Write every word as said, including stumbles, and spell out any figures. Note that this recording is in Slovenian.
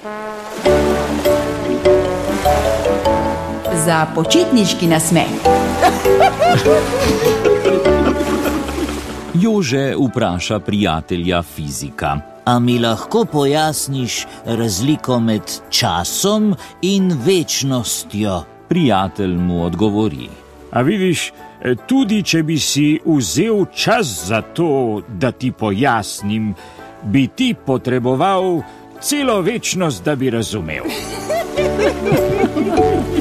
Za počitniški nasmeh. Jože vpraša prijatelja fizika. A mi lahko pojasniš razliko med časom in večnostjo? Prijatelj mu odgovori. A vidiš, tudi če bi si vzel čas za to, da ti pojasnim, bi ti potreboval celo večnost, da bi razumel.